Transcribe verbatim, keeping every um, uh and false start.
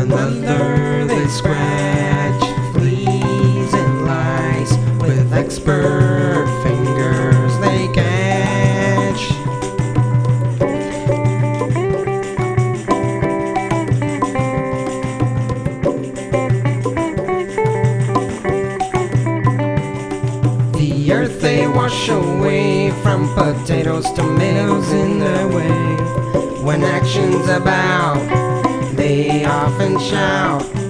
another they scratch fleas and lice with expert fingers they catch. The earth they wash away, from potatoes, tomatoes in their way. When action's about, they often shout,